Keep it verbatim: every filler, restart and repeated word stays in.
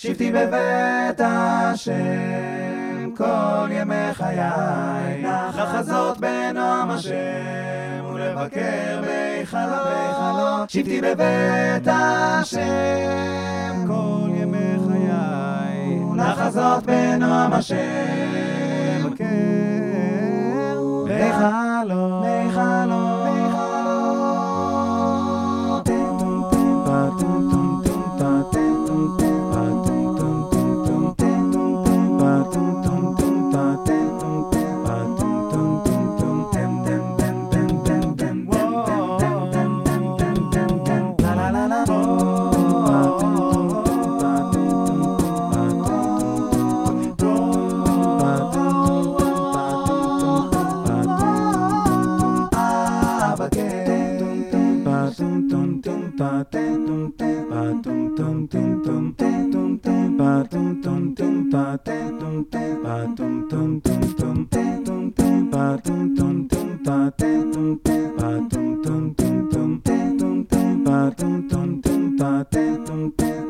שבתי בבית השם כל ימי חיי, לחזות בנועם השם ולבקר בהיכלו. שבתי בבית השם כל ימי חיי, לחזות בנועם השם ולבקר בהיכלו. Ba